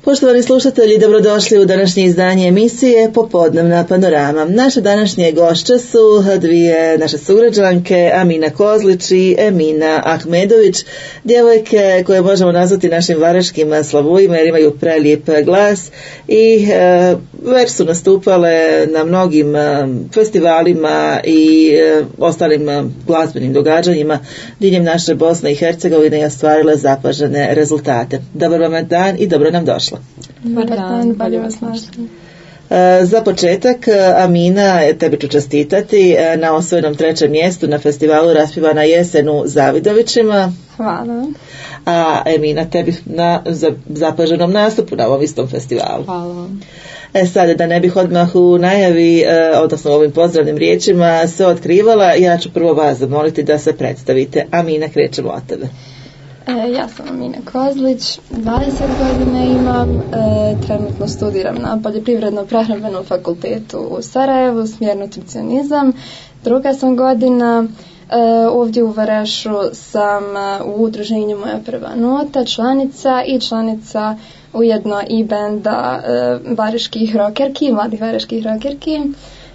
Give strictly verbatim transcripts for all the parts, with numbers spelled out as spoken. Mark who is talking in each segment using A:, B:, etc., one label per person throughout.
A: Poštovani slušatelji, dobrodošli u današnje izdanje emisije Popodnevna panorama. Naše današnje gošće su dvije naše sugrađanke, Amina Kozlić i Emina Ahmedović, djevojke koje možemo nazvati našim varaškim slavujima jer imaju prelijep glas i e, već su nastupale na mnogim e, festivalima i e, ostalim e, glazbenim događanjima diljem naše Bosne i Hercegovine i ostvarile zapažene rezultate. Dobar vam dan i dobro nam došla.
B: Dobar dan, bolje vas našli.
A: Za početak, Amina, tebi ću čestitati na osvojenom trećem mjestu na festivalu Raspivana jesen u Zavidovićima.
B: Hvala.
A: A Emina, tebi na zapaženom nastupu na ovom istom festivalu.
B: Hvala vam.
A: E sad, da ne bih odmah u najavi, odnosno ovim pozdravnim riječima se otkrivala, ja ću prvo vas zamoliti da se predstavite. Amina, krećemo od tebe.
B: E, ja sam Amina Kozlić, dvadeset godina imam, e, trenutno studiram na poljoprivredno-prehrambenom fakultetu u Sarajevu, smjer nutricionizam. Druga sam godina, e, ovdje u Varašu sam u udruženju Moja prva nota, članica i članica ujedno i benda e, variških rokerki, mladih variških rokerki. E,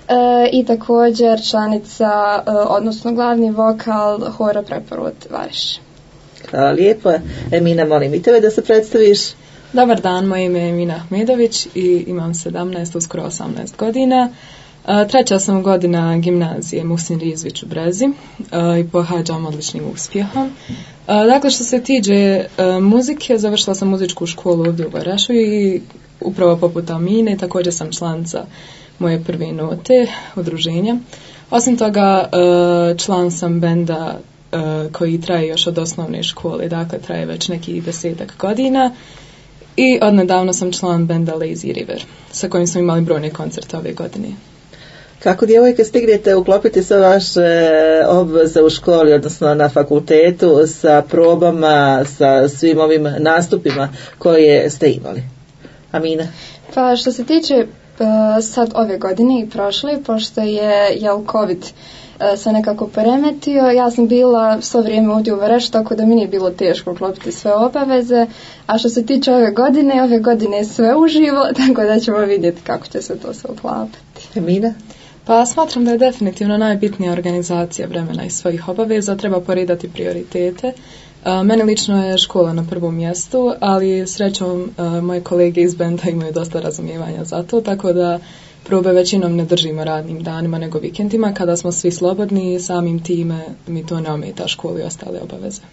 B: i također članica, e, odnosno glavni vokal hora Preporod Variš.
A: Hvala lijepo. Emina, molim i tebe da se predstaviš.
C: Dobar dan, moje ime je Emina Ahmedović i imam sedamnaest, uskoro osamnaest godina. Treća sam godina gimnazije Muhsin Rizvić u Brezi i pohađam odličnim uspjehom. Dakle, što se tiče muzike, završila sam muzičku školu ovdje u Varašu i upravo poput Amine, također sam članica Moje prve note udruženja. Osim toga, član sam benda koji traje još od osnovne škole, dakle traje već nekih desetak godina i odnedavno sam član benda Lazy River, sa kojim smo imali brojne koncerte ove godine.
A: Kako djevojke stignete uklopiti sve vaše obveze u školi, odnosno na fakultetu, sa probama, sa svim ovim nastupima koje ste imali? Amina?
B: Pa što se tiče sad ove godine i prošle, pošto je jel COVID se nekako poremetio, ja sam bila svo vrijeme ovdje u Varašu, tako da mi nije bilo teško uklopiti sve obaveze, a što se tiče ove godine, ove godine je sve uživo, tako da ćemo vidjeti kako će se to sve uklapati.
A: Emina?
C: Pa smatram da je definitivno najbitnija organizacija vremena i svojih obaveza, treba poredati prioritete. Meni lično je škola na prvom mjestu, ali srećom moje kolege iz benda imaju dosta razumijevanja za to, tako da probe većinom ne držimo radnim danima nego vikendima kada smo svi slobodni i samim time mi to ne ometa školu i ostale obaveze.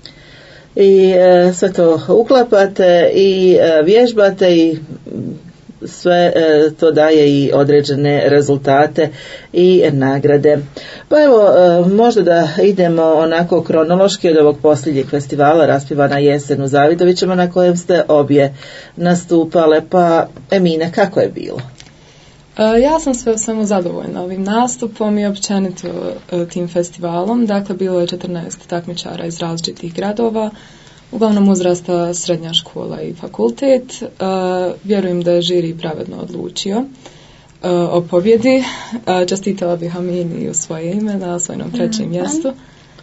A: I e, sve to uklapate i e, vježbate i sve e, to daje i određene rezultate i nagrade. Pa evo, e, možda da idemo onako kronološki od ovog posljednjeg festivala Raspivana jesen u Zavidovićima na kojem ste obje nastupale. Pa Emina, kako je bilo?
C: Ja sam sve u svemu zadovoljna ovim nastupom i općenito tim festivalom. Dakle, bilo je četrnaest takmičara iz različitih gradova, uglavnom uzrasta srednja škola i fakultet. Vjerujem da je žiri pravedno odlučio o pobjedi. Čestitala bih Amini u svoje ime na osvojenom trećem mjestu.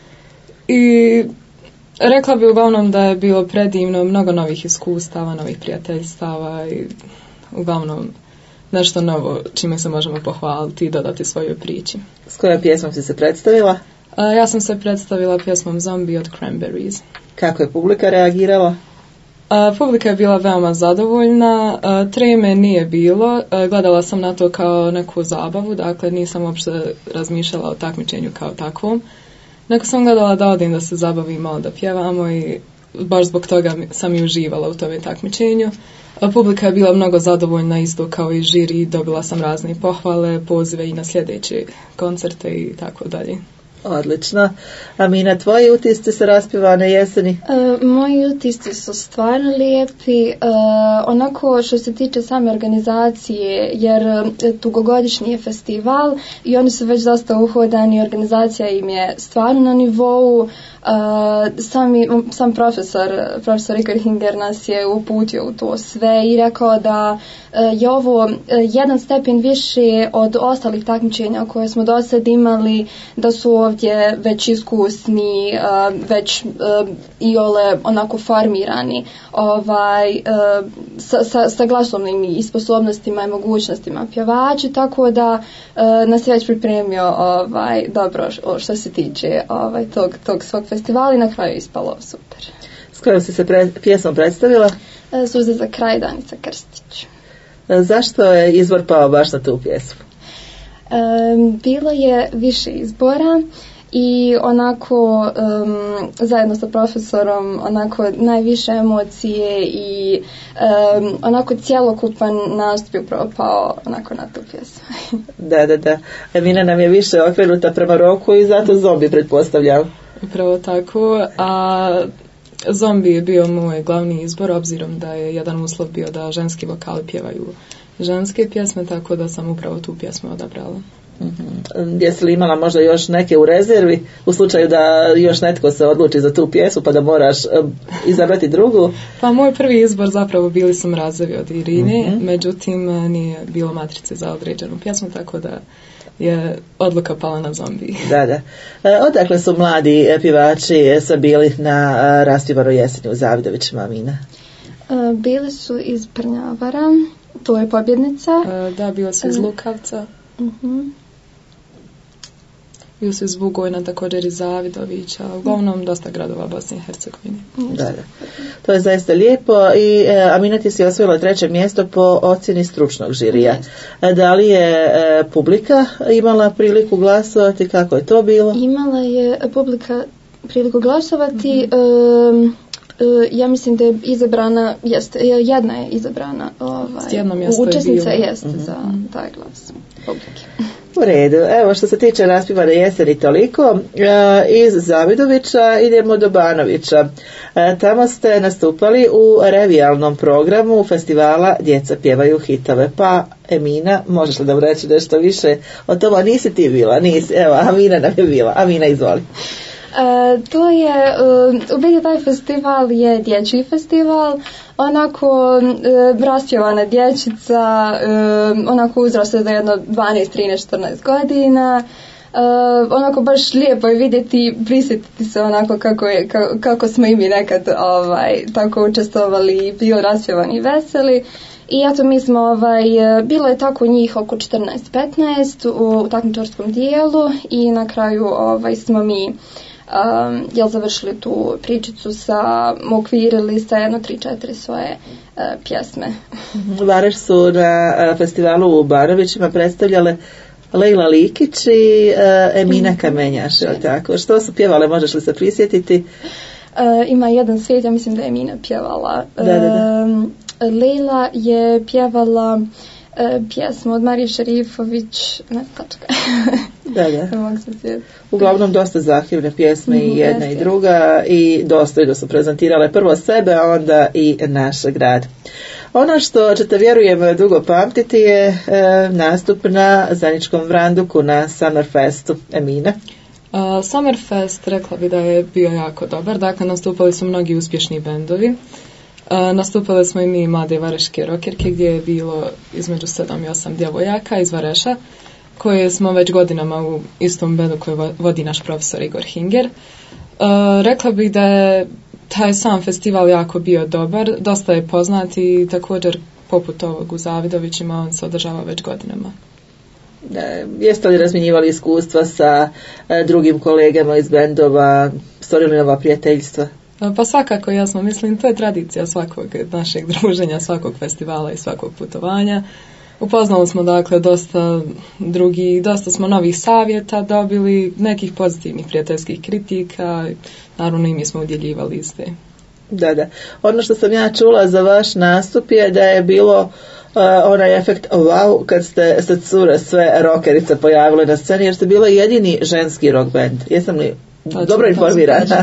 C: I rekla bih uglavnom da je bilo predivno, mnogo novih iskustava, novih prijateljstava i uglavnom nešto novo čime se možemo pohvaliti i dodati svojoj priči.
A: S kojom pjesmom si se predstavila?
C: Uh, ja sam se predstavila pjesmom Zombie od Cranberries.
A: Kako je publika reagirala?
C: Uh, publika je bila veoma zadovoljna, uh, treme nije bilo, uh, gledala sam na to kao neku zabavu, dakle nisam uopšte razmišljala o takmičenju kao takvom, nego sam gledala da odim da se zabavim, malo da pjevamo i baš zbog toga sam i uživala u tome takmičenju. Publika je bila mnogo zadovoljna isto kao i žiri, dobila sam razne pohvale, pozive i na sljedeće koncerte i tako dalje.
A: Odlično. Amina, tvoji utisci sa Raspivane jeseni?
B: E, moji utisci su stvarno lijepi, e, onako što se tiče same organizacije, jer dugogodišnji je festival i oni su već dosta uhodani, organizacija im je stvarno na nivou. Uh, sami, sam profesor, profesor Ricker nas je uputio u to sve i rekao da uh, je ovo uh, jedan stepen više od ostalih takmičenja koje smo do sad imali, da su ovdje već iskusni, uh, već uh, iole onako formirani ovaj, uh, sa, sa, sa glasovnim i sposobnostima i mogućnostima pjevači, tako da uh, nas je već pripremio ovaj, dobro što se tiče ovaj, tog, tog svog festivala i na kraju ispalo super.
A: S kojom si se pre, pjesmom predstavila?
B: Uh, Suze za kraj, Danica Krstić.
A: Uh, zašto je izbor pao baš na tu pjesmu?
B: Um, bilo je više izbora i onako um, zajedno sa profesorom onako najviše emocije i um, onako cjelokupan nastup je upravo pao onako na tu pjesmu.
A: Da, da, da. Emina nam je više okrenuta prema roku i zato Zombi pretpostavljam.
C: Upravo tako, a Zombi je bio moj glavni izbor obzirom da je jedan uslov bio da ženski vokali pjevaju ženske pjesme, tako da sam upravo tu pjesmu odabrala.
A: Mm-hmm. Jesi li imala možda još neke u rezervi u slučaju da još netko se odluči za tu pjesmu pa da moraš uh, izabrati drugu?
C: Pa moj prvi izbor zapravo bili su Mrazevi od Irine, mm-hmm. međutim nije bilo matrice za određenu pjesmu, tako da je odluka pala na Zombi.
A: Da, da. E, odakle su mladi pjevači sa bili na raspjevanoj jeseni u Zavidovićima, Amina?
B: E, bili su iz Prnjavara, to je pobjednica.
C: E, da, bilo su iz Lukavca.
B: Uh-huh.
C: Bio su iz Bugojna, također iz Zavidovića, uglavnom dosta gradova Bosne i Hercegovine.
A: Da, da. To je zaista lijepo i e, Amina, ti si osvojila treće mjesto po ocjeni stručnog žirija. E, da li je e, publika imala priliku glasovati, kako je to bilo?
B: Imala je publika priliku glasovati, mm-hmm. e, ja mislim da je izabrana, jeste, jedna je izabrana ovaj, učesnica je jest mm-hmm. za taj glas publike.
A: U redu, evo što se tiče raspjevane jeseni toliko, e, iz Zavidovića idemo do Banovića. E, tamo ste nastupali u revijalnom programu festivala Djeca pjevaju hitove. Pa Emina, možeš li da reći nešto više o tome? Nisi ti bila, nisi, evo Amina nam je bila. Amina, izvoli.
B: Uh, to je, uh, u biti taj festival je dječji festival, onako uh, raspjevana dječica, uh, onako uzrasta za jedno dvanaest, trinaest, četrnaest godina, uh, onako baš lijepo je vidjeti, prisjetiti se onako kako, je, kako, kako smo i mi nekad ovaj, tako učestvovali i bili raspjevani i veseli. I eto mi smo, ovaj, bilo je tako njih oko četrnaest petnaest u takmičarskom dijelu i na kraju ovaj, smo mi Um, jel završili tu pričicu sa, okvirili sa jedno tri četiri svoje uh, pjesme.
A: Vareš su na uh, festivalu u Banovićima predstavljale Lejla Likić i uh, Emina Kamenjaš, je li tako? Što su pjevale, možeš li se prisjetiti?
B: Uh, ima jedan svijet, ja mislim da je Emina pjevala.
A: Da, da, da.
B: Uh, Lejla je pjevala uh, pjesmu od Marije Šerifović, ne, tačka.
A: Da, da. Uglavnom dosta zahtjevne pjesme mm, i jedna jeste. I druga i dostojno su prezentirale prvo sebe, a onda i naš grad. Ono što ćete, vjerujem, dugo pamtiti je e, nastup na Zaničkom Vranduku na Summerfestu. Emina?
C: Uh, Summerfest rekla bi da je bio jako dobar, dakle nastupali su mnogi uspješni bendovi. Uh, nastupali smo i mi mlade vareške rokerke gdje je bilo između sedam i osam djevojaka iz Vareša, koje smo već godinama u istom bendu koji vodi naš profesor Igor Hinger. Uh, rekla bih da je taj sam festival jako bio dobar, dosta je poznat i također poput ovog u Zavidovićima on se održava već godinama.
A: Da, jeste li razmjenjivali iskustva sa e, drugim kolegama iz bendova, stvorili nova prijateljstva?
C: Pa svakako, jasno, mislim, to je tradicija svakog našeg druženja, svakog festivala i svakog putovanja. Upoznali smo dakle dosta drugih, dosta smo novih savjeta dobili, nekih pozitivnih prijateljskih kritika, naravno i mi smo udjeljivali iste.
A: Da, da. Ono što sam ja čula za vaš nastup je da je bilo uh, onaj efekt wow kad ste se cure sve rockerice pojavile na sceni, jer ste bila jedini ženski rock band. Jesam li točno, dobro informirana?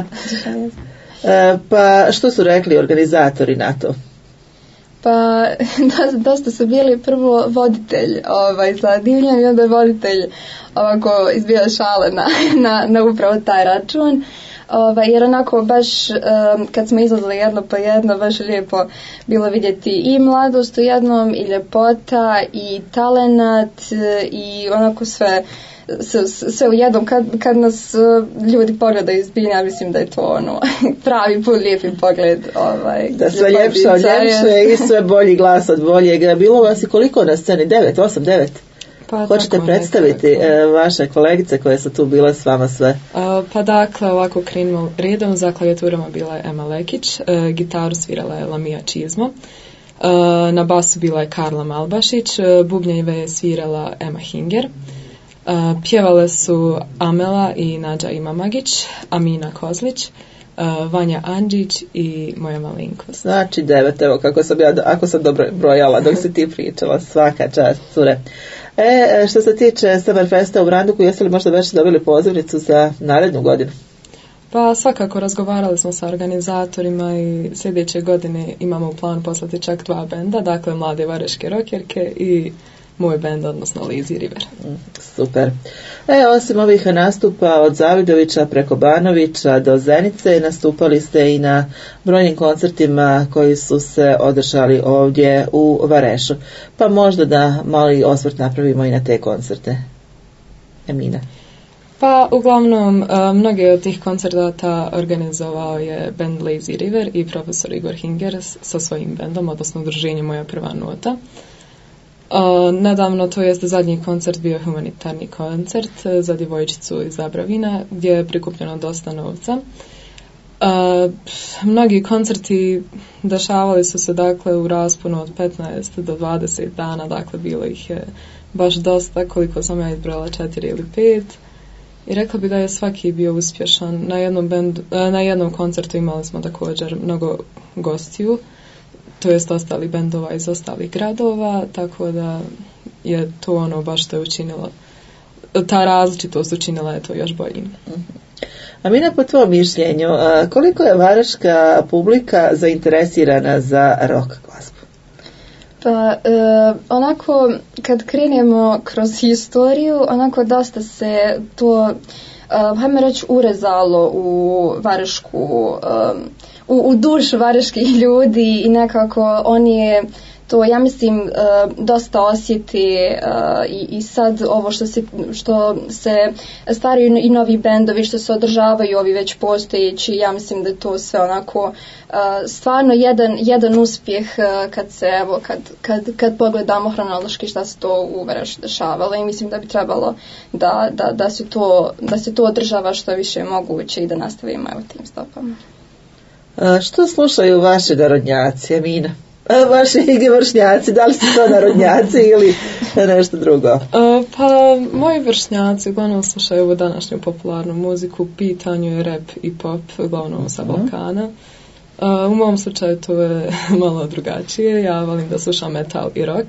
A: uh, pa što su rekli organizatori na to?
B: Pa dosta su bili prvo voditelj ovaj, za divljenje i onda je voditelj ovako izbio šale na, na, na upravo taj račun. Ovaj, jer onako baš um, kad smo izlazili jedno po jedno baš lijepo bilo vidjeti i mladost u jednom i ljepota i talenat i onako sve sve, sve u jednom, kad, kad nas ljudi pogledaju izbilja, mislim da je to ono pravi put lijepi pogled. Ovaj,
A: da sve ljepše od ljepše i sve bolji glas od boljeg. Bilo vas i koliko na sceni? Devet, osam, devet? Pa, hoćete predstaviti nekako vaše kolegice koje su tu bile s vama sve?
C: Uh, pa dakle, ovako krenimo redom. Za klavijaturama bila je Ema Lekić, uh, gitaru svirala je Lamija Čizmo, uh, na basu bila je Karla Malbašić, uh, bubnjeve je svirala Ema Hinger, uh, pjevale su Amela i Nađa Imamagić, Amina Kozlić, uh, Vanja Andžić i moja malenkost.
A: Znači devet, evo kako sam ja, ako sam dobro brojala dok si ti pričala, svaka čast, cure. E, što se tiče Summerfesta u Branduku, jeste li možda već dobili pozivnicu za narednu godinu?
C: Pa svakako razgovarali smo sa organizatorima i sljedeće godine imamo u planu poslati čak dva benda, dakle Mlade vareške rokerke i moj bend, odnosno Lazy River.
A: Super. E, osim ovih nastupa od Zavidovića preko Banovića do Zenice, nastupali ste i na brojnim koncertima koji su se održali ovdje u Varešu. Pa možda da mali osvrt napravimo i na te koncerte. Emina.
C: Pa uglavnom mnoge od tih koncertata organizovao je band Lazy River i profesor Igor Hinger sa svojim bendom, odnosno udruženjem Moja prva nota. Uh, nedavno, to jest zadnji koncert, bio humanitarni koncert za djevojčicu iz Zabravina gdje je prikupljeno dosta novca. Uh, mnogi koncerti dešavali su se dakle u rasponu od petnaest do dvadeset dana, dakle bilo ih je baš dosta, koliko sam ja izbrala, četiri ili pet. I rekla bi da je svaki bio uspješan. Na jednom, bendu, na jednom koncertu imali smo također mnogo gostiju, to jest ostali bendova iz ostalih gradova, tako da je to ono baš što je učinilo, ta različitost učinila je to još boljim.
A: A Mina, po tvojom mišljenju, koliko je varaška publika zainteresirana za rock glazbu?
B: Pa, e, onako, kad krenemo kroz historiju, onako dosta se to, e, hajme reći, urezalo u varašku, e, U, u dušu vareških ljudi i nekako oni je to, ja mislim, dosta osjeti i, i sad ovo što se, što se stvaraju i novi bendovi, što se održavaju ovi već postojeći, ja mislim da je to sve onako stvarno jedan, jedan uspjeh kad se, evo, kad, kad, kad pogledamo hronološki šta se to u Varešu dešavalo, i mislim da bi trebalo da, da, da, se to, da se to održava što više moguće i da nastavimo evo tim stopama.
A: A što slušaju vaši narodnjaci, Emina? A vaši vršnjaci, da li su to narodnjaci ili nešto drugo?
C: Uh, pa moji vršnjaci uglavnom slušaju ovu današnju popularnu muziku, u pitanju je rap i pop, uglavnom sa Balkana. Uh, u mom slučaju to je malo drugačije, ja volim da slušam metal i rock.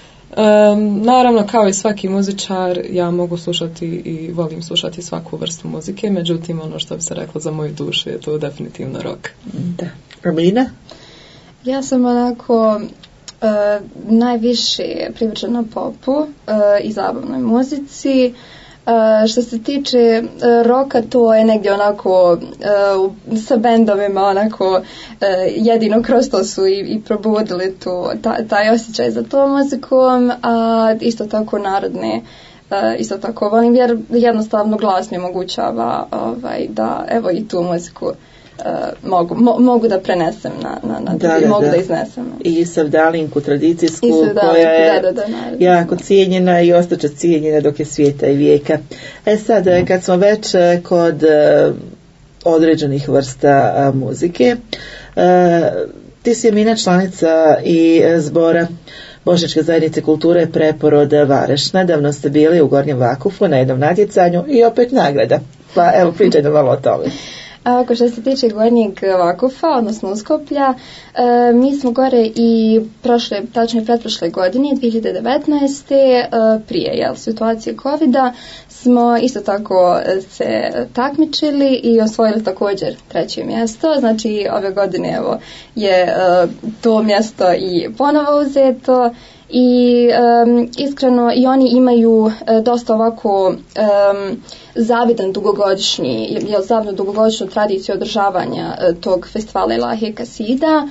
C: Um, naravno, kao i svaki muzičar, ja mogu slušati i volim slušati svaku vrstu muzike, međutim, ono što bi se reklo za moju dušu je to definitivno rock.
A: Da. Romina?
B: Ja sam onako uh, najviše privržena popu uh, i zabavnoj muzici. Uh, što se tiče uh, roka, to je negdje onako uh, sa bendovima onako uh, jedino kroz to su i, i probudili tu, ta, taj osjećaj za tom muzikom, a isto tako narodne, uh, isto tako volim jer jednostavno glas mi omogućava ovaj, da evo i tu muziku Uh, mogu, mo, mogu da prenesem na, na, na
A: da, da,
B: mogu da,
A: da
B: iznesem.
A: I savdalinku tradicijsku koja je
B: da, da, da,
A: jako cijenjena i ostaće cijenjena dok je svijeta i vijeka. E sad, kad smo već kod uh, određenih vrsta uh, muzike, uh, ti si, Emina, članica i zbora Bošnjačke zajednice kulture Preporod Vareš. Nedavno ste bili u Gornjem Vakufu na jednom natjecanju i opet nagrada. Pa evo, pričaj nam malo o tome.
B: Ako što se tiče Gornjeg Vakufa, odnosno Uskoplja, e, mi smo gore i prošle, tačnije pretprošle godine, dvije hiljade devetnaeste. E, prije jel, situacije covida, smo isto tako se takmičili i osvojili također treće mjesto. Znači ove godine evo, je e, to mjesto i ponovo uzeto. I um, iskreno i oni imaju uh, dosta ovako um, zavidan dugogodišnji, jel, zavidnu dugogodišnju tradiciju održavanja uh, tog festivala Ilahe Kasida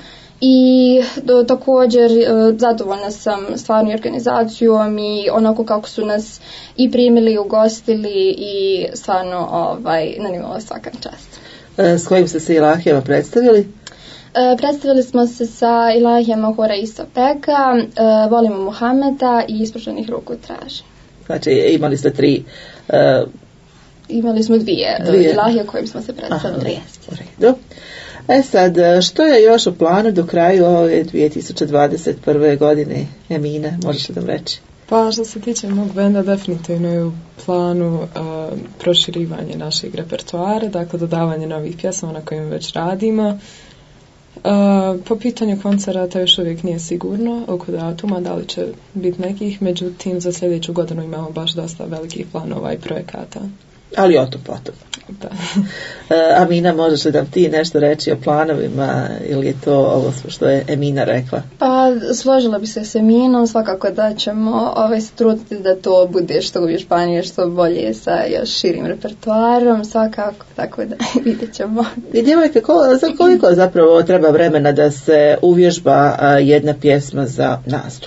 B: I do, također zadovoljna sam stvarno i organizacijom i onako kako su nas i primili, ugostili i stvarno ovaj, nanimala svaka čast.
A: S kojim ste se ilahijama predstavili?
B: E, predstavili smo se sa ilahijama Hora Istopeka, e, Volimo Muhameda i Ispruženih ruku traži.
A: Znači imali ste tri... Uh,
B: imali smo dvije, dvije. ilahije kojim smo se predstavili.
A: Aha, e sad, što je još u planu do kraju ove dvije tisuće dvadeset prve godine, Emina, možeš li nam reći?
C: Pa što se tiče mog benda, definitivno je u planu uh, proširivanje našeg repertoara, dakle dodavanje novih pjesama na kojim već radimo. Uh, po pitanju koncerata još uvijek nije sigurno oko datuma, da li će biti nekih, međutim za sljedeću godinu imamo baš dosta velikih planova i projekata.
A: Ali o to potom.
C: Da.
A: Amina, možeš li da ti nešto reći o planovima ili je to ovo što je Emina rekla?
B: Pa složila bi se s Eminom, svakako da ćemo ovaj, se truditi da to bude što uvježbanije, što bolje sa još širim repertoarom, svakako, tako da vidjet ćemo.
A: I djevojke, za koliko zapravo treba vremena da se uvježba jedna pjesma za nastup?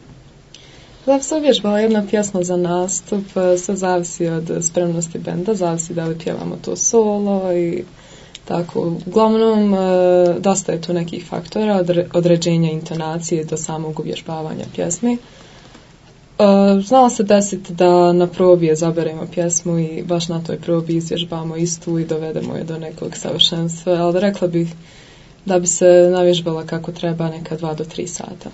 C: Da bi se uvježbala jedna pjesma za nastup, sve zavisi od spremnosti benda, zavisi da li pjevamo to solo i tako. Uglavnom, dosta je tu nekih faktora, od određenja intonacije do samog uvježbavanja pjesmi. Znalo se desiti da na probi zaberemo pjesmu i baš na toj probi izvježbamo istu i dovedemo je do nekog savršenstva, ali rekla bih da bi se navježbala kako treba neka dva do tri sata.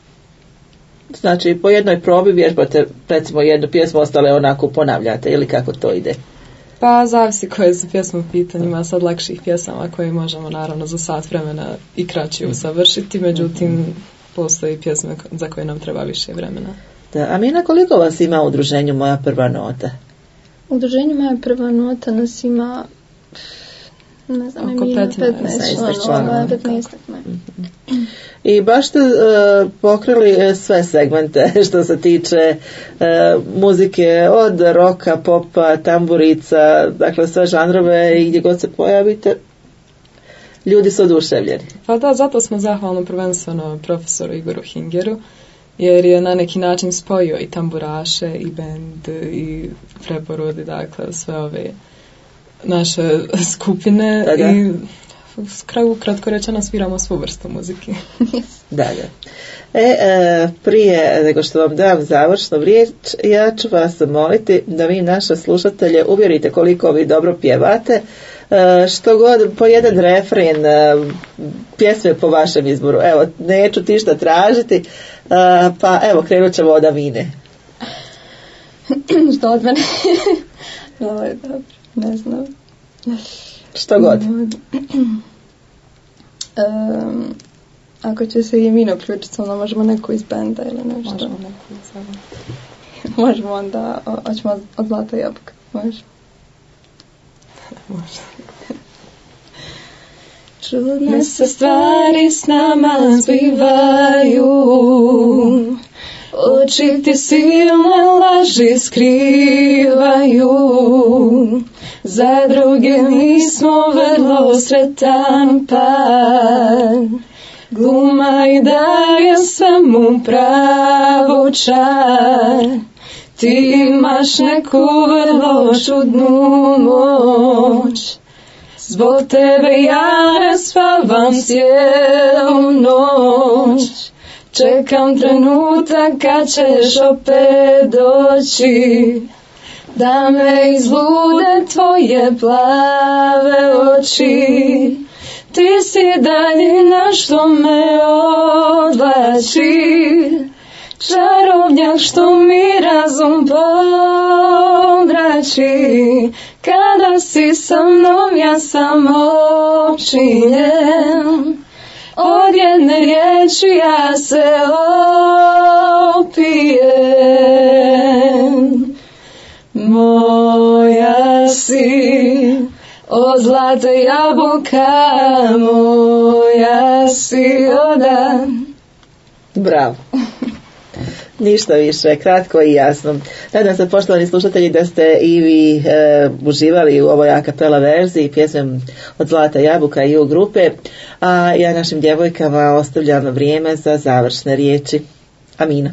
A: Znači, po jednoj probi vježbate, recimo, jednu pjesmu, ostale onako ponavljate, ili kako to ide?
C: Pa, zavisi koje su pjesme u pitanjima, sad lakših pjesama koje možemo, naravno, za sat vremena i kraće usavršiti, međutim, postoji pjesme za koje nam treba više vremena.
A: Da, Amina, koliko vas ima u udruženju Moja prva nota?
B: U udruženju Moja prva nota nas ima... ne znam,
C: oko
B: petnaest članova.
A: I baš ste uh, pokrili sve segmente što se tiče uh, muzike, od roka, popa, tamburica, dakle sve žanrove i gdje god se pojavite, ljudi su oduševljeni.
C: Pa da, zato smo zahvalni prvenstveno profesoru Igoru Hingeru, jer je na neki način spojio i tamburaše, i bend, i preporodi, dakle sve ove naše skupine da, da. I kratko rečeno sviramo svu vrstu muzike.
A: Da, da. E, e, prije nego što vam dam završnu riječ, ja ću vas moliti da vi naše slušatelje uvjerite koliko vi dobro pjevate, e, što god po jedan refren e, pjesme po vašem izboru. Evo, neću ti šta tražiti, e, pa evo krenut ćemo od Amine.
B: Što od mene? Ovo je dobro. Ne znam.
A: Što god.
B: Um, ako će se i Emina uključiti, onda možemo neko iz benda ili nešto.
C: Možemo neko iz benda.
B: Možemo onda, hoćemo od, od Zlata jabuka. Može.
C: Može.
B: Čudne se stvari s nama zbivaju, oči ti silne laži skrivaju, za druge mi smo vrlo sretan par, gluma i daje samo pravu čar, ti imaš neku vrlo čudnu moć, zbog tebe ja ne spavam cijelu noć, čekam trenutak kad ćeš opet doći, da me izlude tvoje plave oči, ti si daljina što me odvlači, čarobnjak što mi razum pomrači, kada si sa mnom ja sam opčinjen, od jedne riječi ja se opijem. Moja si, od zlata jabuka, moja si odan.
A: Bravo. Ništa više, kratko i jasno. Nadam se, poštovani slušatelji, da ste i vi e, uživali u ovoj a kapela verziji pjesmom od Zlata Jabuka i U grupe, a ja našim djevojkama ostavljam vrijeme za završne riječi. Amina.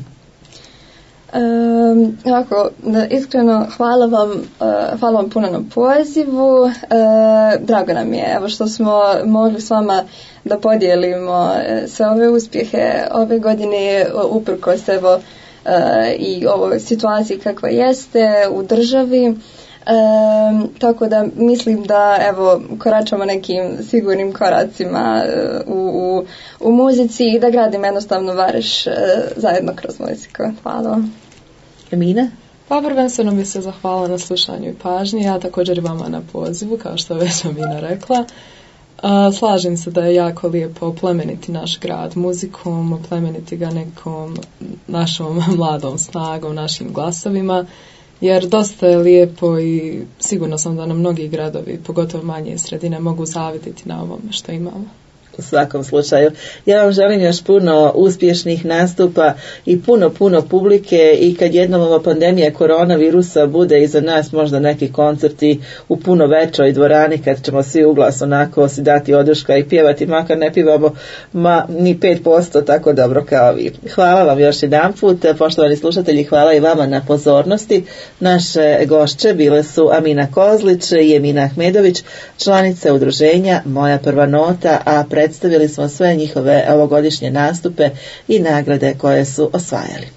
B: Um, ovako, da, iskreno hvala vam, uh, hvala vam puno na pozivu, uh, drago nam je evo što smo mogli s vama da podijelimo uh, sve ove uspjehe ove godine uprkos evo uh, i ovoj situaciji kakva jeste u državi. Um, tako da mislim da evo koračamo nekim sigurnim koracima uh, u, u, u muzici i da gradimo jednostavno Vareš uh, zajedno kroz muziku. Hvala vam.
A: Emina?
C: Pa prvenstveno bi se zahvala na slušanju i pažnji, ja također i vama na pozivu, kao što je već Amina rekla. A, slažem se da je jako lijepo oplemeniti naš grad muzikom, oplemeniti ga nekom našom mladom snagom, našim glasovima, jer dosta je lijepo i sigurno sam da nam mnogi gradovi, pogotovo manje sredine, mogu zavidjeti na ovome što imamo.
A: U svakom slučaju. Ja vam želim još puno uspješnih nastupa i puno, puno publike i kad jednom ova pandemija koronavirusa bude iza nas, možda neki koncerti u puno većoj dvorani kad ćemo svi uglas onako si dati oduška i pjevati, makar ne pjevamo ma, ni pet posto tako dobro kao vi. Hvala vam još jedan put, poštovani slušatelji, hvala i vama na pozornosti. Naše gošće bile su Amina Kozlić i Emina Ahmedović, članice udruženja Moja prva nota, a pred predstavili smo sve njihove ovogodišnje nastupe i nagrade koje su osvajali.